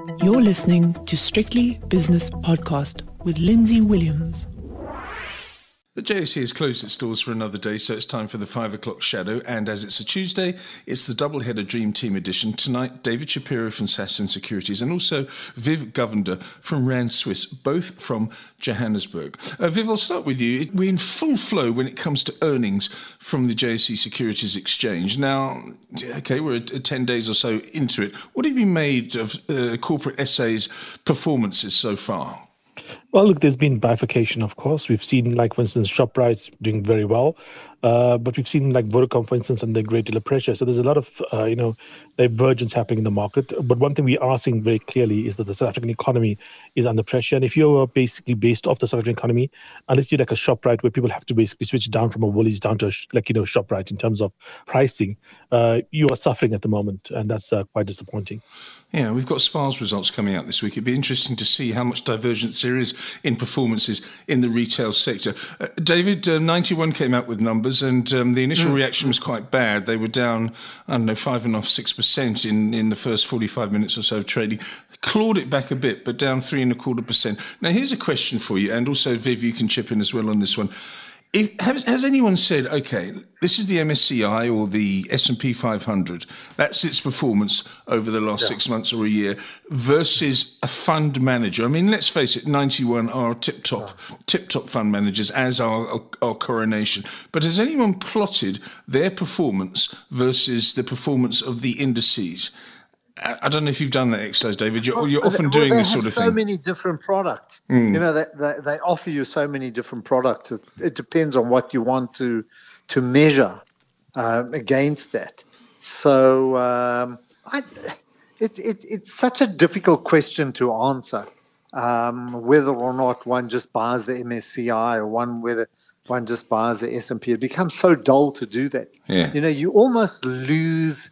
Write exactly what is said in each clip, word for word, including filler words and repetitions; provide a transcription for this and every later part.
You're listening to Strictly Business Podcast with Lindsay Williams. The J S E has closed its doors for another day, so it's time for the five o'clock shadow. And as it's a Tuesday, it's the doubleheader Dream Team edition. Tonight, David Shapiro from Sasfin Securities and also Viv Govender from Rand Swiss, both from Johannesburg. Uh, Viv, I'll start with you. We're in full flow when it comes to earnings from the J S E Securities Exchange. Now, okay, we're ten days or so into it. What have you made of uh, corporate S A's performances so far? Well, look, there's been bifurcation, of course. We've seen, like, for instance, ShopRite doing very well. Uh, but we've seen, like, Vodacom, for instance, under great deal of pressure. So there's a lot of, uh, you know, divergence happening in the market. But one thing we are seeing very clearly is that the South African economy is under pressure. And if you're basically based off the South African economy, unless you're like a ShopRite where people have to basically switch down from a Woolies down to, a, like, you know, ShopRite in terms of pricing, uh, you are suffering at the moment. And that's uh, quite disappointing. Yeah, we've got SPAR's results coming out this week. It'd be interesting to see how much divergence there is in performances in the retail sector. Uh, David, uh, ninety-one came out with numbers, and um, the initial mm. reaction was quite bad. They were down, I don't know, five and a half, six percent in in the first forty-five minutes or so of trading. Clawed it back a bit, but down three and a quarter percent. Now, here's a question for you, and also Viv, you can chip in as well on this one. If, has, has anyone said, okay, this is the M S C I or the S and P five hundred, that's its performance over the last yeah. six months or a year, versus a fund manager? I mean, let's face it, ninety-one are tip-top, yeah. tip-top fund managers, as are our, our Coronation. But has anyone plotted their performance versus the performance of the indices? I don't know if you've done that exercise, David. You're, well, you're often well, doing they this sort have of so thing. So many different products. Mm. You know, they, they, they offer you so many different products. It, it depends on what you want to to measure um, against that. So um, I, it, it, it's such a difficult question to answer, um, whether or not one just buys the M S C I or one whether one just buys the S and P. It becomes so dull to do that. Yeah. You know, you almost lose...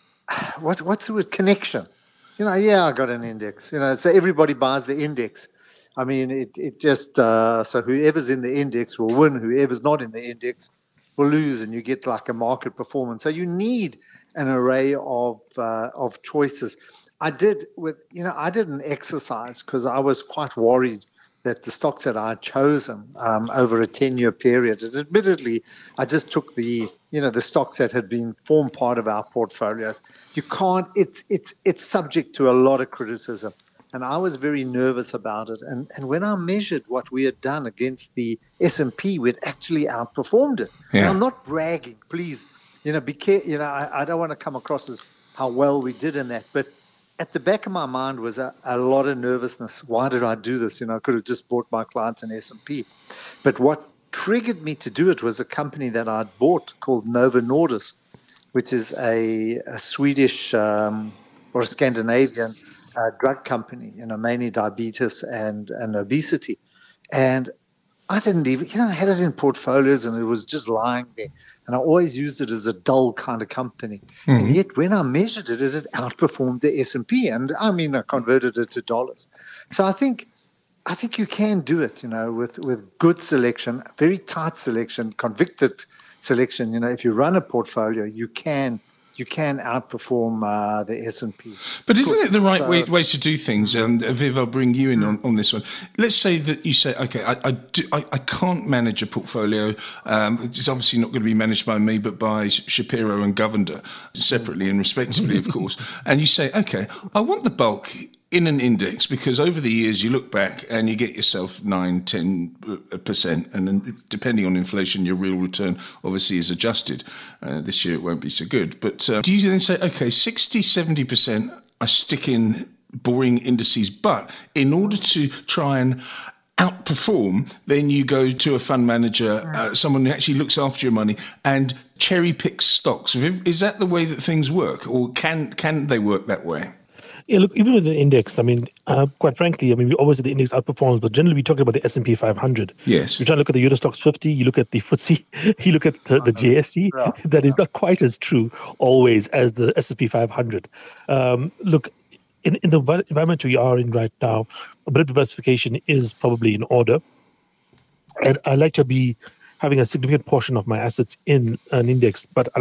What, what's the word? Connection. You know, yeah, I got an index. You know, so everybody buys the index. I mean, it, it just, uh, so whoever's in the index will win. Whoever's not in the index will lose, and you get like a market performance. So you need an array of, uh, of choices. I did with, you know, I did an exercise because I was quite worried that the stocks that I had chosen um, over a ten-year period, and admittedly, I just took the, you know, the stocks that had been formed part of our portfolios. You can't, it's it's it's subject to a lot of criticism. And I was very nervous about it. And and when I measured what we had done against the S and P, we'd actually outperformed it. Yeah. And I'm not bragging, please. You know, be care, you know, I, I don't want to come across as how well we did in that, but at the back of my mind was a, a lot of nervousness. Why did I do this? You know, I could have just bought my clients an S and P. But what triggered me to do it was a company that I'd bought called Novo Nordisk, which is a, a Swedish um, or a Scandinavian uh, drug company, you know, mainly diabetes and, and obesity. And I didn't even, you know, I had it in portfolios and it was just lying there. And I always used it as a dull kind of company. Mm-hmm. And yet when I measured it, it had outperformed the S and P. And I mean, I converted it to dollars. So I think I think you can do it, you know, with, with good selection, very tight selection, convicted selection. You know, if you run a portfolio, you can you can outperform uh, the S and P. But isn't it the right so, way, way to do things? And um, Viv, I'll bring you in on, on this one. Let's say that you say, okay, I I, do, I, I can't manage a portfolio. Um, it's obviously not going to be managed by me, but by Shapiro and Govender, separately and respectively, of course. And you say, okay, I want the bulk in an index, because over the years you look back and you get yourself nine, ten percent, and then depending on inflation, your real return obviously is adjusted. Uh, this year it won't be so good. But uh, do you then say, okay, sixty, seventy percent I stick in boring indices, but in order to try and outperform, then you go to a fund manager, uh, someone who actually looks after your money and cherry picks stocks. Is that the way that things work, or can can they work that way? Yeah, look, even with the index, I mean, uh, quite frankly, I mean, we always say the index outperforms, but generally we're talking about the S and P five hundred. Yes. You try to look at the Euro Stoxx fifty, you look at the F T S E, you look at uh, the J S E, yeah. that is not quite as true always as the S and P five hundred. Um, look, in, in the environment we are in right now, a bit of diversification is probably in order. And I like to be having a significant portion of my assets in an index, but I like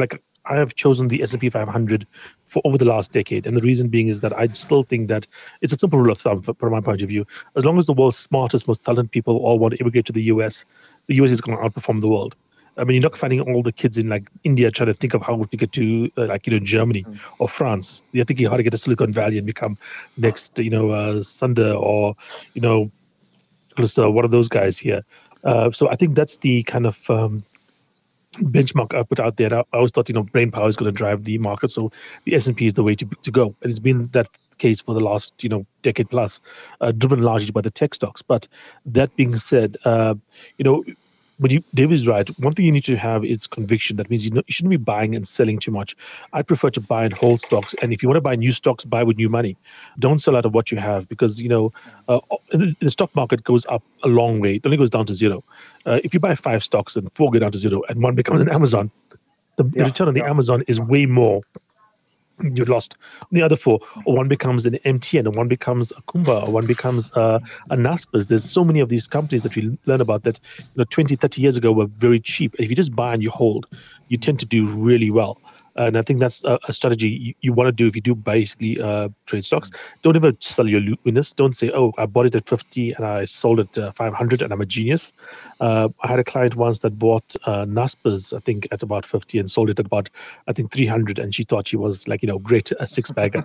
I have chosen the S and P five hundred for over the last decade. And the reason being is that I still think that it's a simple rule of thumb from my point of view. As long as the world's smartest, most talented people all want to immigrate to the U S, the U S is going to outperform the world. I mean, you're not finding all the kids in like India trying to think of how to get to uh, like, you know, Germany mm. or France. They're thinking how to get to Silicon Valley and become next, you know, uh, Sundar or, you know, uh, one of those guys here. Uh, so I think that's the kind of um, benchmark I put out there. I, I always thought, you know, brain power is going to drive the market. So the S and P is the way to to go. And it's been that case for the last, you know, decade plus, uh, driven largely by the tech stocks. But that being said, uh, you know, but you, Dave is right. One thing you need to have is conviction. That means you, know, you shouldn't be buying and selling too much. I prefer to buy and hold stocks. And if you want to buy new stocks, buy with new money. Don't sell out of what you have because, you know, uh, the stock market goes up a long way. It only goes down to zero. Uh, if you buy five stocks and four go down to zero and one becomes an Amazon, the, yeah, the return on the yeah. Amazon is way more. You've lost the other four, or one becomes an M T N, or one becomes a Kumba, or one becomes uh, a Naspers. There's so many of these companies that we learn about that, you know, twenty, thirty years ago were very cheap. If you just buy and you hold, you tend to do really well. And I think that's a, a strategy you, you want to do if you do basically uh, trade stocks. Don't ever sell your winners. Don't say, oh, I bought it at fifty and I sold it at five hundred and I'm a genius. Uh, I had a client once that bought uh, Naspers, I think, at about fifty and sold it at about, I think, three hundred. And she thought she was like, you know, great, a six-bagger.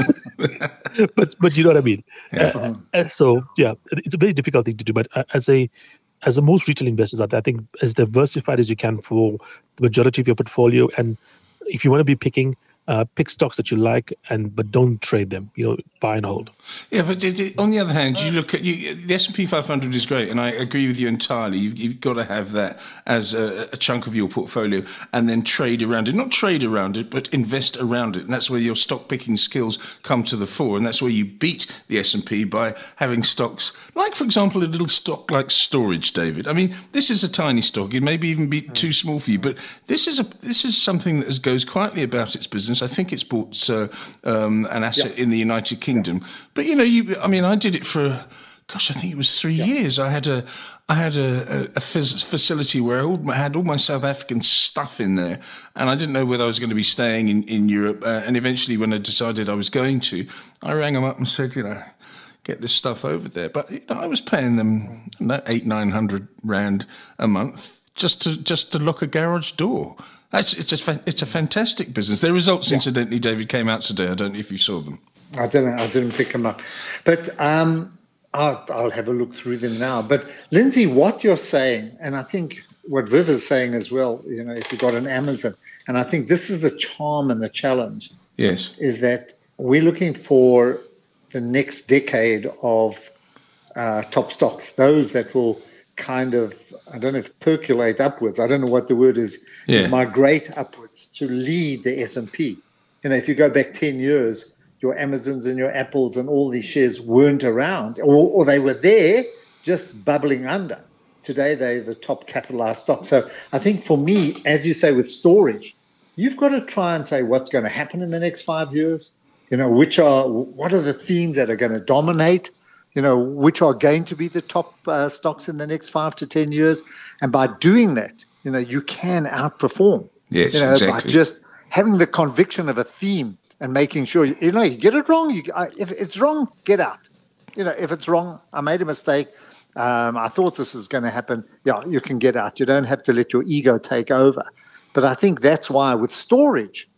but but you know what I mean? Yeah. Uh, so, yeah, it's a very difficult thing to do. But as a as a most retail investors out there, I think as diversified as you can for the majority of your portfolio, and if you want to be picking, uh, pick stocks that you like, and but don't trade them. You know, buy and hold. Yeah, but on the other hand, you look at you, the S and P five hundred is great, and I agree with you entirely. You've, you've got to have that as a, a chunk of your portfolio, and then trade around it. Not trade around it, but invest around it, and that's where your stock picking skills come to the fore, and that's where you beat the S and P by having stocks like, for example, a little stock like Storage, David. I mean, this is a tiny stock; it may be even be too small for you, but this is a this is something that goes quietly about its business. I think it's bought uh, um, an asset yeah. in the United Kingdom. Yeah. But, you know, you, I mean, I did it for, gosh, I think it was three yeah. years. I had a I had a, a, a facility where I, all, I had all my South African stuff in there, and I didn't know whether I was going to be staying in, in Europe. Uh, and eventually, when I decided I was going to, I rang them up and said, you know, get this stuff over there. But, you know, I was paying them eight, nine hundred rand a month just to just to lock a garage door. It's, it's, a, it's a fantastic business. Their results, yeah. incidentally, David, came out today. I don't know if you saw them. I didn't. I didn't pick them up, but um, I'll, I'll have a look through them now. But Lindsay, what you're saying, and I think what Viv is saying as well. You know, if you've got an Amazon, and I think this is the charm and the challenge. Yes, is that we're looking for the next decade of uh, top stocks, those that will kind of, I don't know if percolate upwards, I don't know what the word is, yeah. migrate upwards to lead the S and P. You know, if you go back ten years, your Amazons and your Apples and all these shares weren't around, or, or they were there just bubbling under. Today, they're the top capitalized stock. So I think for me, as you say, with storage, you've got to try and say what's going to happen in the next five years. You know, which are, what are the themes that are going to dominate? You know, which are going to be the top uh, stocks in the next five to ten years. And by doing that, you know, you can outperform. Yes, you know, exactly. By just having the conviction of a theme and making sure, you, you know, you get it wrong. You, uh, if it's wrong, get out. You know, if it's wrong, I made a mistake. Um, I thought this was going to happen. Yeah, you can get out. You don't have to let your ego take over. But I think that's why with storage,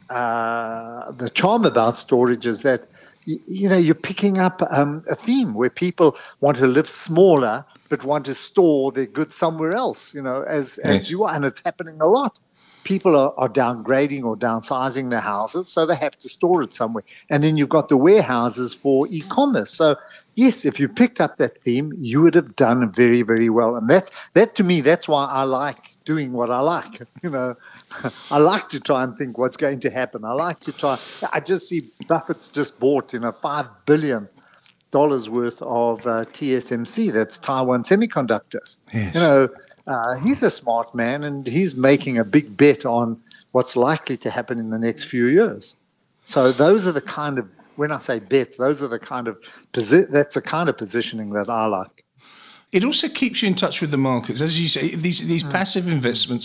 uh, the charm about storage is that, you know, you're picking up um, a theme where people want to live smaller but want to store their goods somewhere else, you know, as, yes. as you are. And it's happening a lot. People are, are downgrading or downsizing their houses, so they have to store it somewhere. And then you've got the warehouses for e-commerce. So, yes, if you picked up that theme, you would have done very, very well. And that, that to me, that's why I like doing what I like. You know, I like to try and think what's going to happen. I like to try. I just see Buffett's just bought, you know, five billion dollars worth of uh, T S M C. That's Taiwan Semiconductors. Yes. You know, uh, he's a smart man, and he's making a big bet on what's likely to happen in the next few years. So those are the kind of, when I say bets, those are the kind of, that's the kind of positioning that I like. It also keeps you in touch with the markets. As you say, these these mm. passive investments,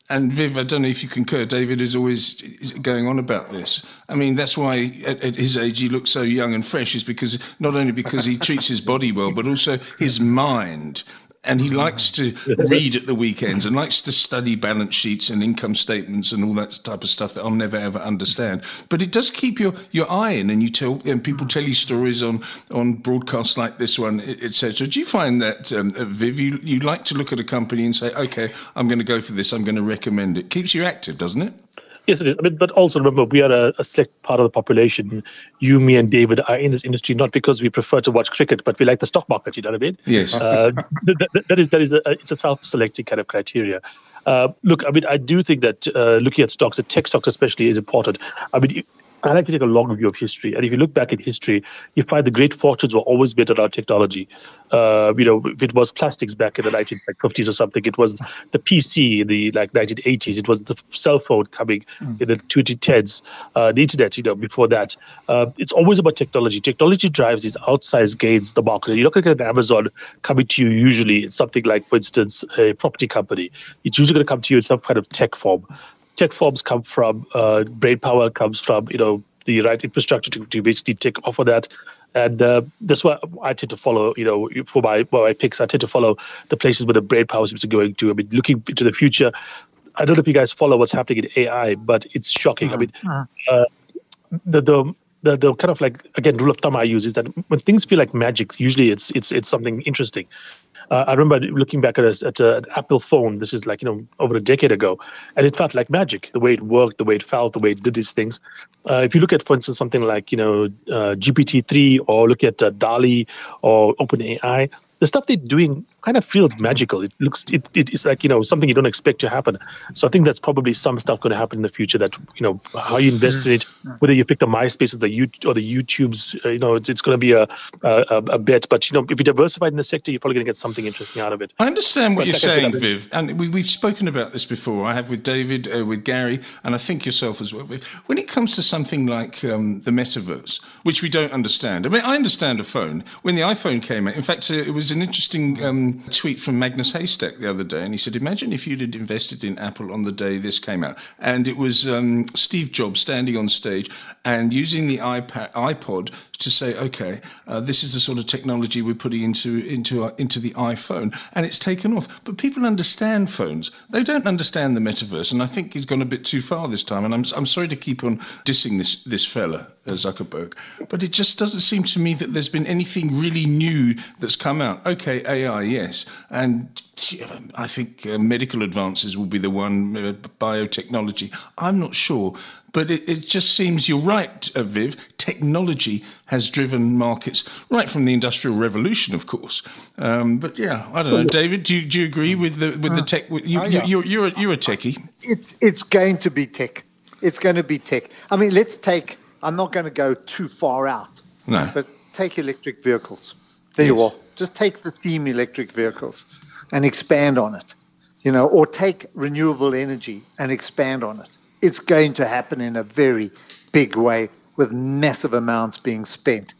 And Viv, I don't know if you concur, David is always going on about this. I mean, that's why at, at his age he looks so young and fresh, is because not only because he treats his body well, but also his mind. And he likes to read at the weekends and likes to study balance sheets and income statements and all that type of stuff that I'll never, ever understand. But it does keep your, your eye in, and you tell and people tell you stories on, on broadcasts like this one, et cetera. Do you find that, um, Viv, you, you like to look at a company and say, okay, I'm going to go for this, I'm going to recommend it? Keeps you active, doesn't it? Yes, it is. I mean, but also remember, we are a, a select part of the population. You, me, and David are in this industry not because we prefer to watch cricket, but we like the stock market. You know what I mean? Yes. Uh, that, that, that is that is a, it's a self-selecting kind of criteria. Uh, look, I mean, I do think that uh, looking at stocks, the tech stocks especially, is important. I mean, I like to take a long view of history, and if you look back at history, you find the great fortunes were always built around technology. Uh, you know, if it was plastics back in the nineteen fifties or something, it was the P C in the like nineteen eighties. It was the cell phone coming mm. in the twenty tens. Uh, the internet, you know, before that. Uh, it's always about technology. Technology drives these outsized gains in the market. You look at an Amazon coming to you. Usually, it's something like, for instance, a property company. It's usually going to come to you in some kind of tech form. Tech forms come from uh, brain power, comes from, you know, the right infrastructure to, to basically take off of that. And uh, that's why I tend to follow, you know, for my, well, my picks, I tend to follow the places where the brain power seems to be going to. I mean, looking into the future, I don't know if you guys follow what's happening in A I, but it's shocking. Mm-hmm. I mean, uh, the, the the the kind of like, again, rule of thumb I use is that when things feel like magic, usually it's it's it's something interesting. Uh, I remember looking back at, a, at a, an Apple phone. This is like, you know, over a decade ago. And it felt like magic, the way it worked, the way it felt, the way it did these things. Uh, if you look at, for instance, something like, you know, uh, G P T three, or look at uh, DALL-E or OpenAI, the stuff they're doing kind of feels magical. It looks, it, it's like, you know, something you don't expect to happen. So I think that's probably some stuff going to happen in the future that, you know, how you invest in it, whether you pick the MySpace or the YouTube or the YouTubes, uh, you know, it's, it's going to be a, a a bet. But, you know, if you diversify in the sector, you're probably going to get something interesting out of it. I understand what but you're like saying, said, Viv. And we, we've spoken about this before. I have with David, uh, with Gary, and I think yourself as well, Viv. When it comes to something like um, the metaverse, which we don't understand. I mean, I understand a phone. When the iPhone came out, in fact, uh, it was an interesting um, tweet from Magnus Haystack the other day, and he said, imagine if you'd had invested in Apple on the day this came out. And it was um, Steve Jobs standing on stage and using the iPad, iPod to say, okay, uh, this is the sort of technology we're putting into into our, into the iPhone, and it's taken off. But people understand phones; they don't understand the metaverse, and I think he's gone a bit too far this time. And I'm I'm sorry to keep on dissing this this fella, uh, Zuckerberg, but it just doesn't seem to me that there's been anything really new that's come out. Okay, A I, yes, and I think uh, medical advances will be the one. Uh, biotechnology, I'm not sure. But it, it just seems you're right, uh, Viv. Technology has driven markets right from the Industrial Revolution, of course. Um, but yeah, I don't know, David. Do you, do you agree with the with the tech? You, oh, yeah. you're you're a, you're a techie. It's it's going to be tech. It's going to be tech. I mean, let's take. I'm not going to go too far out. No. But take electric vehicles. There yes. you are. Just take the theme electric vehicles, and expand on it. You know, or take renewable energy and expand on it. It's going to happen in a very big way with massive amounts being spent.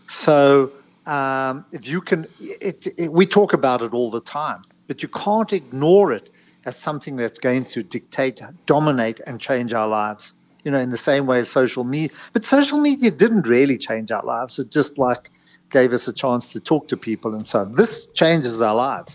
So um, if you can, it, it, we talk about it all the time, but you can't ignore it as something that's going to dictate, dominate, and change our lives, you know, in the same way as social media. But social media didn't really change our lives. It just like gave us a chance to talk to people and so on. This changes our lives.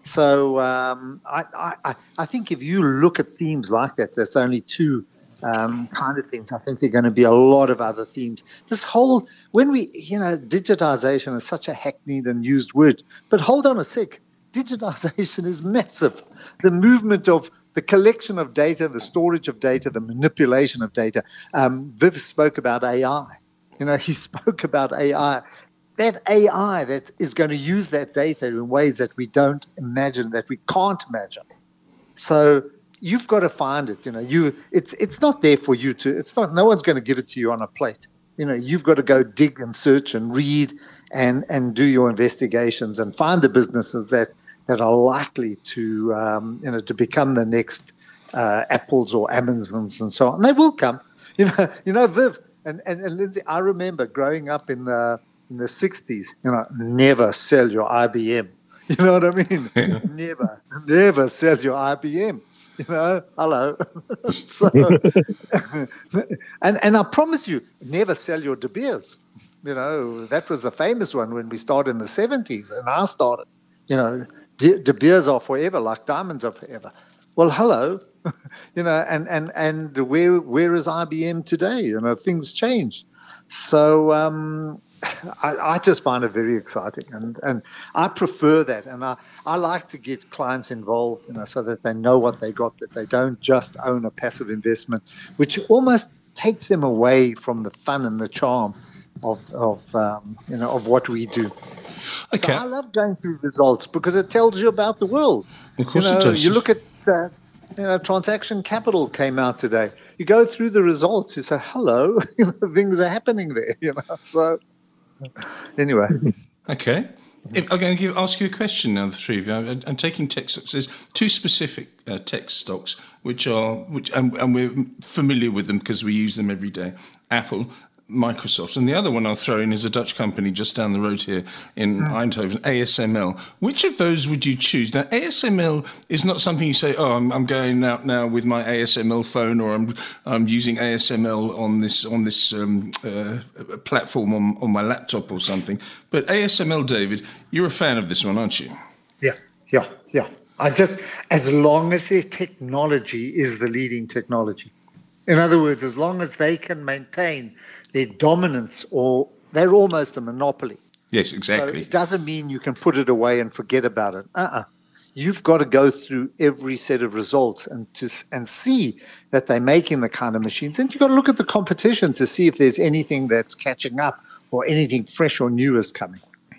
So um, I, I, I think if you look at themes like that, there's only two um, kind of things. I think there are going to be a lot of other themes. This whole, when we, you know, digitization is such a hackneyed and used word, but hold on a sec. Digitization is massive. The movement of the collection of data, the storage of data, the manipulation of data. Um, Viv spoke about A I. You know, he spoke about A I. That A I that is going to use that data in ways that we don't imagine, that we can't imagine. So you've got to find it. You know, you it's it's not there for you to. It's not. No one's going to give it to you on a plate. You know, you've got to go dig and search and read and and do your investigations and find the businesses that that are likely to um, you know to become the next uh, Apples or Amazons and so on. And they will come. You know, you know, Viv and and, and Lindsay. I remember growing up in the in the sixties, you know, never sell your I B M. You know what I mean? Yeah. Never, never sell your I B M. You know, hello. so, and and I promise you, never sell your De Beers. You know, that was a famous one when we started in the seventies, and I started. You know, De, De Beers are forever, like diamonds are forever. Well, hello. you know, and and and where where is I B M today? You know, things change. So. Um, I, I just find it very exciting, and, and I prefer that, and I, I like to get clients involved, you know, so that they know what they got, that they don't just own a passive investment, which almost takes them away from the fun and the charm of of um, you know of what we do. Okay. So I love going through results because it tells you about the world. Of course, you know, it does. You look at uh, you know, Transaction Capital came out today. You go through the results, you say, "Hello, things are happening there." You know, so. Anyway. Okay. If, I'm going to give, ask you a question now, the three of you. I'm, I'm taking tech stocks. There's two specific uh, tech stocks, which are, which, and, and we're familiar with them because we use them every day. Apple, Microsoft. And the other one I'll throw in is a Dutch company just down the road here in mm. Eindhoven, A S M L. Which of those would you choose? Now, A S M L is not something you say, oh, I'm, I'm going out now with my A S M L phone, or I'm I'm using A S M L on this on this um, uh, platform on, on my laptop or something. But A S M L, David, you're a fan of this one, aren't you? Yeah, yeah, yeah. I just, as long as their technology is the leading technology. In other words, as long as they can maintain their dominance, or they're almost a monopoly. Yes, exactly. So it doesn't mean you can put it away and forget about it. Uh-uh. You've got to go through every set of results and to and see that they're making the kind of machines. And you've got to look at the competition to see if there's anything that's catching up or anything fresh or new is coming.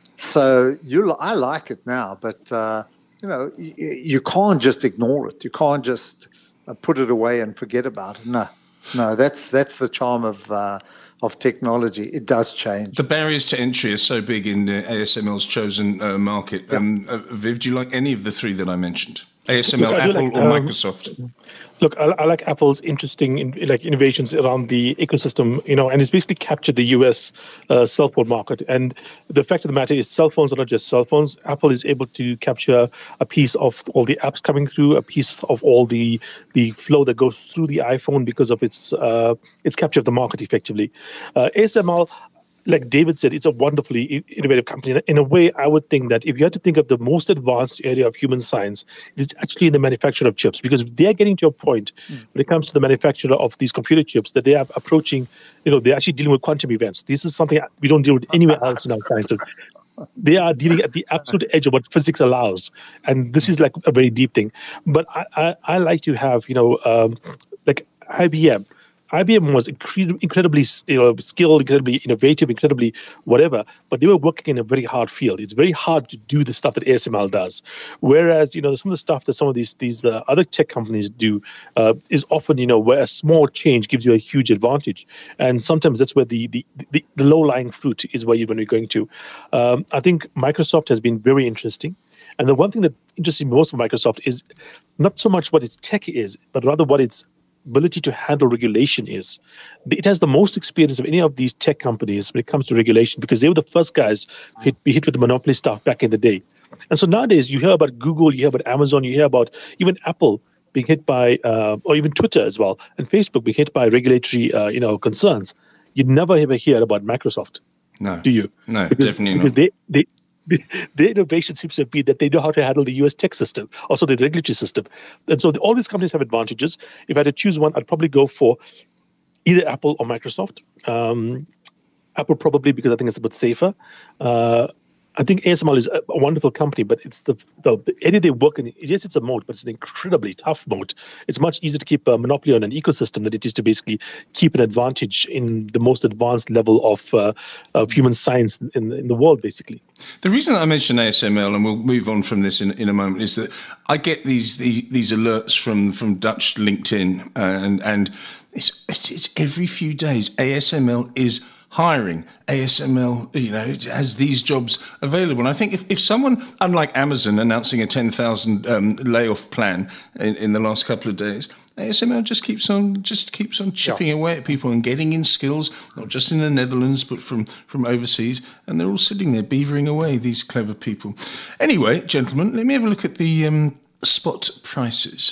So you, I like it now, but uh, you know, you, you can't just ignore it. You can't just uh, put it away and forget about it. No, no, that's that's the charm of uh, of technology. It does change. The barriers to entry are so big in the A S M L's chosen uh, market. Yeah. Um, uh, Viv, do you like any of the three that I mentioned? A S M L, Look, Apple, like, or um, Microsoft? Look, I, I like Apple's interesting in, like innovations around the ecosystem, you know, and it's basically captured the U S uh, cell phone market. And the fact of the matter is, cell phones are not just cell phones. Apple is able to capture a piece of all the apps coming through, a piece of all the the flow that goes through the iPhone because of its uh, its capture of the market effectively. Uh, A S M L. Like David said, it's a wonderfully innovative company. In a way, I would think that if you had to think of the most advanced area of human science, it's actually in the manufacture of chips, because they are getting to a point mm. when it comes to the manufacture of these computer chips that they are approaching, you know, they're actually dealing with quantum events. This is something we don't deal with anywhere else in our sciences. They are dealing at the absolute edge of what physics allows. And this is like a very deep thing. But I, I, I like to have, you know, um, like I B M. I B M was incre- incredibly you know, skilled, incredibly innovative, incredibly whatever, but they were working in a very hard field. It's very hard to do the stuff that A S M L does. Whereas, you know, some of the stuff that some of these these uh, other tech companies do uh, is often, you know, where a small change gives you a huge advantage. And sometimes that's where the the, the, the low-lying fruit is where you're going to be going to. Um, I think Microsoft has been very interesting. And the one thing that interests me most of Microsoft is not so much what its tech is, but rather what its ability to handle regulation is. It has the most experience of any of these tech companies when it comes to regulation, because they were the first guys who hit, be hit with the monopoly stuff back in the day. And so nowadays you hear about Google, you hear about Amazon, you hear about even Apple being hit by, uh, or even Twitter as well, and Facebook being hit by regulatory, uh, you know, concerns. You'd never ever hear about Microsoft. No. Do you? No, because, definitely because not. They, they, the innovation seems to be that they know how to handle the U S tech system, also the regulatory system. And so the, all these companies have advantages. If I had to choose one, I'd probably go for either Apple or Microsoft. Um, Apple probably because I think it's a bit safer. Uh, I think A S M L is a, a wonderful company, but it's the, the, the area they work in. Yes, it's a moat, but it's an incredibly tough moat. It's much easier to keep a monopoly on an ecosystem than it is to basically keep an advantage in the most advanced level of uh, of human science in, in the world, basically. The reason I mention A S M L, and we'll move on from this in, in a moment, is that I get these these, these alerts from, from Dutch LinkedIn, uh, and and it's, it's it's every few days. A S M L is hiring. A S M L, you know, has these jobs available. And I think if, if someone, unlike Amazon announcing a ten thousand um, layoff plan in, in the last couple of days, A S M L just keeps on just keeps on chipping yeah. away at people and getting in skills, not just in the Netherlands, but from, from overseas. And they're all sitting there beavering away, these clever people. Anyway, gentlemen, let me have a look at the um, spot prices.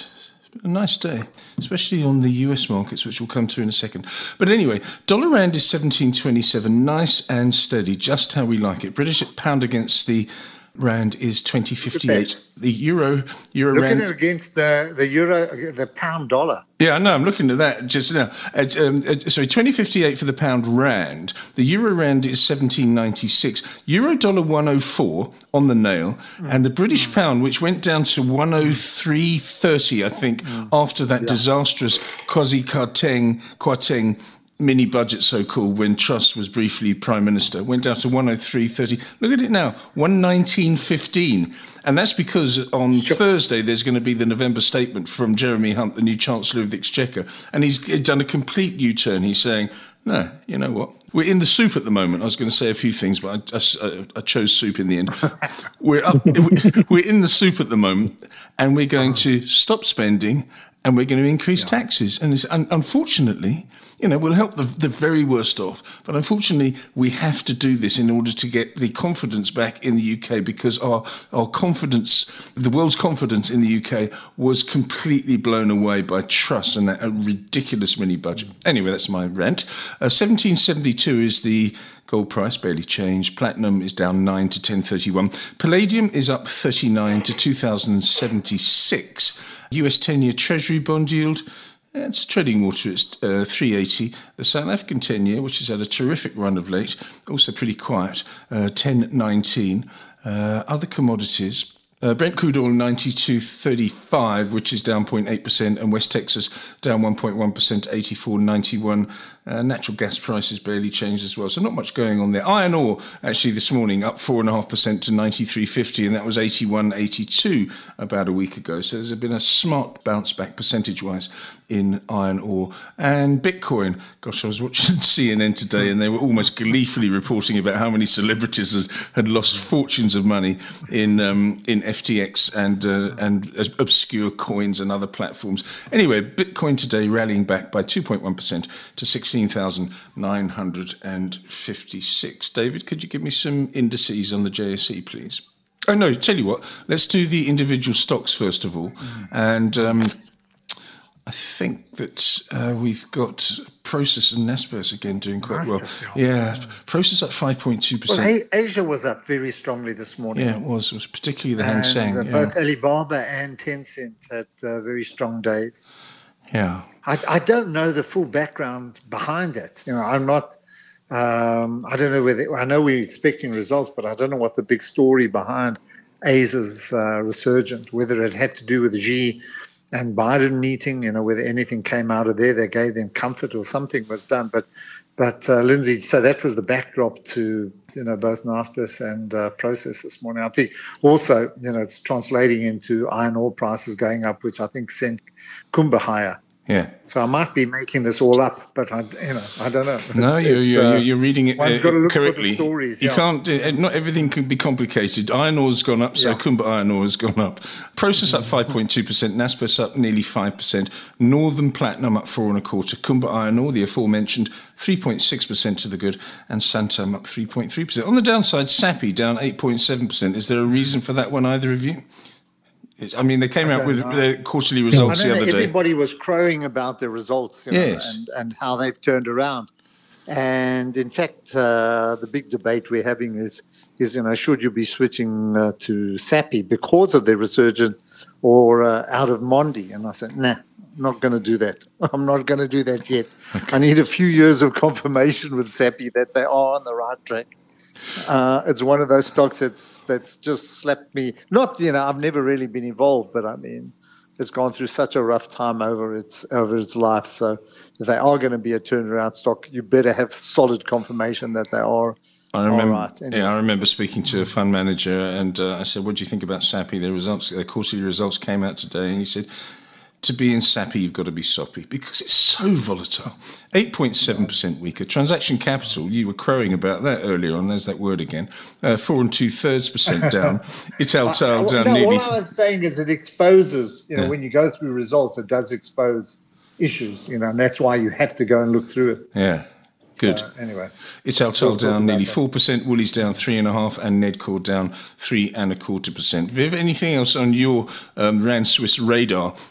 A nice day, especially on the U S markets, which we'll come to in a second. But anyway, dollar rand is seventeen twenty-seven, nice and steady, just how we like it. British pound against the rand is twenty fifty-eight. The euro, euro Look rand. at it against the, the euro, the pound dollar. Yeah, I know. I'm looking at that just now. At, um, at, sorry, twenty fifty-eight for the pound rand. The euro rand is seventeen ninety-six. Euro dollar one oh four on the nail, mm. and the British mm. pound, which went down to one oh three thirty, I think, mm. after that yeah. disastrous Kwasi Kwarteng, Kwarteng mini budget, so-called, when Truss was briefly Prime Minister, went down to one oh three thirty. Look at it now, one nineteen fifteen. And that's because on sure. Thursday there's going to be the November statement from Jeremy Hunt, the new Chancellor of the Exchequer. And he's, he's done a complete U-turn. He's saying, no, you know what? We're in the soup at the moment. I was going to say a few things, but I, I, I chose soup in the end. We're up, we're in the soup at the moment, and we're going to stop spending, and we're going to increase yeah. taxes. And it's, un- unfortunately, you know, we'll help the, the very worst off. But unfortunately, we have to do this in order to get the confidence back in the U K, because our, our confidence, the world's confidence in the U K was completely blown away by Truss and that a ridiculous mini budget. Anyway, that's my rant. Uh, seventeen seventy-two is the gold price, barely changed. Platinum is down nine to ten thirty-one. Palladium is up thirty-nine to two thousand seventy-six. U S ten-year Treasury bond yield, it's treading water, it's uh, three eighty. The South African ten-year, which has had a terrific run of late, also pretty quiet, uh, ten nineteen. Uh, other commodities, uh, Brent crude oil ninety-two thirty-five, which is down zero point eight percent, and West Texas down one point one percent to eighty-four ninety-one. Uh, natural gas prices barely changed as well, so not much going on there. Iron ore, actually, this morning up four point five percent to ninety-three fifty, and that was eighty-one eighty-two about a week ago. So there's been a smart bounce back percentage-wise in iron ore. And Bitcoin, gosh, I was watching C N N today, and they were almost gleefully reporting about how many celebrities has, had lost fortunes of money in um, in F T X and uh, and obscure coins and other platforms. Anyway, Bitcoin today rallying back by two point one percent to sixteen thousand nine hundred fifty-six. David, could you give me some indices on the J S E, please? Oh, no, tell you what, let's do the individual stocks first of all. Mm. And um, I think that uh, we've got Prosus and Naspers again doing quite Naspers, well. Yeah, yeah. Prosus up five point two percent. Well, Asia was up very strongly this morning. Yeah, it was. It was particularly the Hang Seng. Uh, yeah. Both Alibaba and Tencent had uh, very strong days. Yeah. I, I don't know the full background behind it. You know, I'm not, um, I don't know whether, I know we're expecting results, but I don't know what the big story behind Asia's uh, resurgence, whether it had to do with the Xi and Biden meeting, you know, whether anything came out of there that gave them comfort or something was done. But, but uh, Lindsay, so that was the backdrop to, you know, both Naspers and uh, Prosus this morning. I think also, you know, it's translating into iron ore prices going up, which I think sent Kumba higher. Yeah. So I might be making this all up, but I, you know, I don't know. No, you're you're, uh, you're reading it one's got to look correctly. For the stories, you yeah. can't. Uh, not everything can be complicated. Iron ore's gone up, so yeah. Kumba iron ore has gone up. Prosus up five point two percent. Naspers up nearly five percent. Northern Platinum up four and a quarter. Kumba iron ore, the aforementioned, three point six percent to the good, and Santam up three point three percent. On the downside, Sappi down eight point seven percent. Is there a reason for that one, either of you? I mean, they came out with know. their quarterly results the other day. Everybody was crowing about their results, you know, yes. and, and how they've turned around. And in fact, uh, the big debate we're having is, is you know, should you be switching uh, to Sappi because of their resurgence or uh, out of Mondi? And I said, nah, I'm not going to do that. I'm not going to do that yet. Okay. I need a few years of confirmation with Sappi that they are on the right track. Uh, it's one of those stocks that's that's just slapped me. Not, you know, I've never really been involved, but I mean, it's gone through such a rough time over its over its life. So if they are going to be a turnaround stock, you better have solid confirmation that they are. I remember, all right. Anyway. yeah, I remember speaking to a fund manager, and uh, I said, "What do you think about Sappi?" Their results, their quarterly results came out today, and he said, to be in Sappi, you've got to be soppy because it's so volatile. eight point seven percent weaker. Transaction capital, you were crowing about that earlier on. There's that word again. Uh, four and two thirds percent down. Italtile down no, nearly. All I'm saying is it exposes, you know, yeah. when you go through results, it does expose issues, you know, and that's why you have to go and look through it. Yeah. Good. So, anyway, Italtile down nearly four percent, Woolies down three and a half, and Nedcor down three and a quarter percent. Viv, anything else on your um, Rand Swiss radar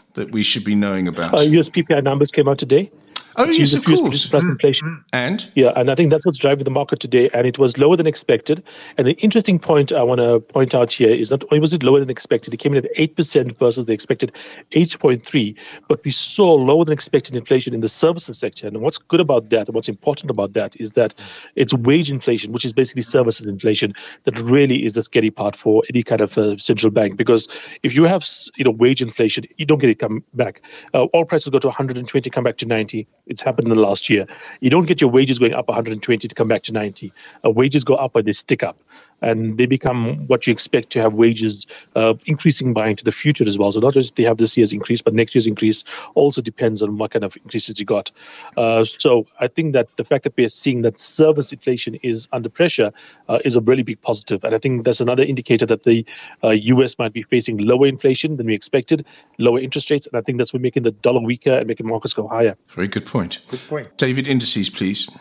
that we should be knowing about? Uh, U S P P I numbers came out today. Oh, yes, of course. Plus inflation. And? Yeah, and I think that's what's driving the market today, and it was lower than expected. And the interesting point I want to point out here is not only was it lower than expected, it came in at eight percent versus the expected eight point three, but we saw lower than expected inflation in the services sector. And what's good about that, and what's important about that, is that it's wage inflation, which is basically services inflation, that really is the scary part for any kind of uh, central bank. Because if you have you know wage inflation, you don't get it come back. Uh, oil prices go to one hundred twenty, come back to ninety. It's happened in the last year. You don't get your wages going up one hundred twenty to come back to ninety. Uh, wages go up, but they stick up. And they become what you expect to have wages uh, increasing by into the future as well. So not just they have this year's increase, but next year's increase also depends on what kind of increases you got. Uh, so I think that the fact that we are seeing that service inflation is under pressure uh, is a really big positive. And I think that's another indicator that the uh, U S might be facing lower inflation than we expected, lower interest rates. And I think that's what's making the dollar weaker and making markets go higher. Very good point. Good point. David, indices, please.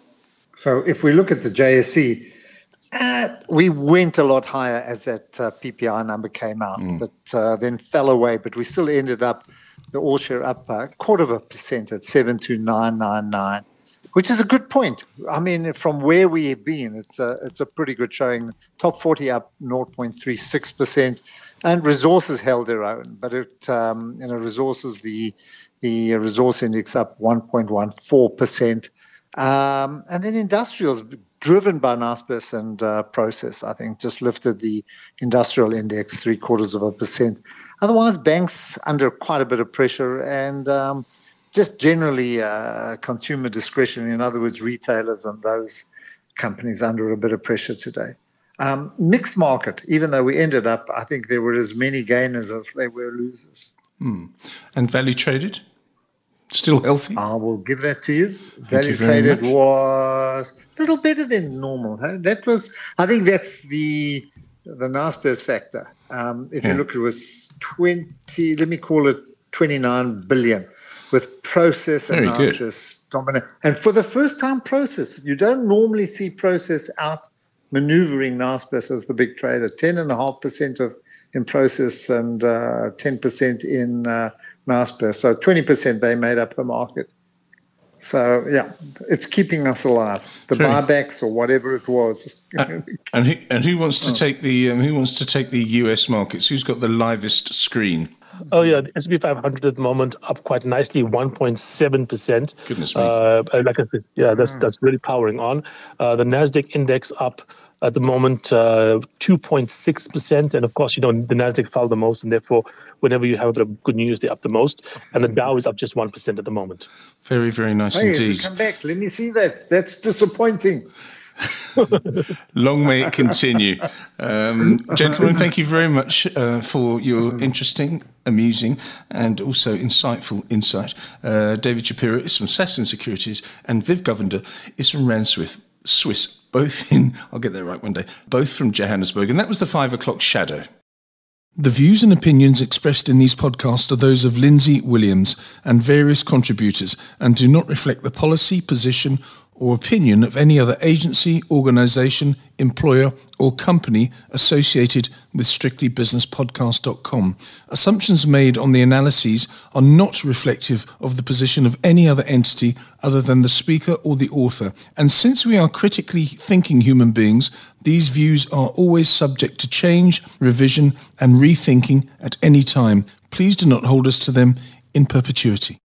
So if we look at the J S E, Uh, we went a lot higher as that uh, P P I number came out, mm. but uh, then fell away. But we still ended up, the all share up a quarter of a percent at seven two nine nine nine, which is a good point. I mean, from where we have been, it's a, it's a pretty good showing. Top forty up zero point three six percent, and resources held their own. But it, um, you know, resources, the, the resource index up one point one four percent. Um, and then industrials, driven by Naspers and uh, Process, I think, just lifted the industrial index three quarters of a percent. Otherwise, banks under quite a bit of pressure, and um, just generally uh, consumer discretion, in other words, retailers and those companies under a bit of pressure today. Um, mixed market, even though we ended up, I think there were as many gainers as there were losers. Hmm. And value traded? Still healthy? I will give that to you. Thank Value you very traded much. was a little better than normal. Huh? That was, I think that's the the Naspers factor. Um, if Yeah. you look, it was twenty, let me call it twenty-nine billion, with Process and Very good. Naspers dominant. And for the first time, Process, you don't normally see Process out maneuvering Naspers as the big trader. ten point five percent of in Process and uh, ten percent in uh, Naspers. So twenty percent they made up the market. So, yeah, it's keeping us alive. The Very. buybacks or whatever it was. Uh, and who, and who wants to take the um, who wants to take the U S markets? Who's got the livest screen? Oh, yeah, the S and P five hundred at the moment up quite nicely, one point seven percent. Goodness me. Uh, like I said, yeah, that's that's really powering on. Uh, the NASDAQ index up at the moment uh, two point six percent. And of course, you know, the NASDAQ fell the most, and therefore, whenever you have a bit of good news, they're up the most. And the Dow is up just one percent at the moment. Very, very nice Hey, indeed. come back. Let me see that. That's disappointing. Long may it continue. Um, gentlemen, thank you very much uh, for your interesting, amusing, and also insightful insight. Uh, David Shapiro is from Sasson Securities, and Viv Govender is from Rand Swiss, Swiss, both in, I'll get that right one day, both from Johannesburg. And that was the five o'clock shadow. The views and opinions expressed in these podcasts are those of Lindsay Williams and various contributors and do not reflect the policy, position, or opinion of any other agency, organisation, employer, or company associated with strictly business podcast dot com. Assumptions made on the analyses are not reflective of the position of any other entity other than the speaker or the author. And since we are critically thinking human beings, these views are always subject to change, revision, and rethinking at any time. Please do not hold us to them in perpetuity.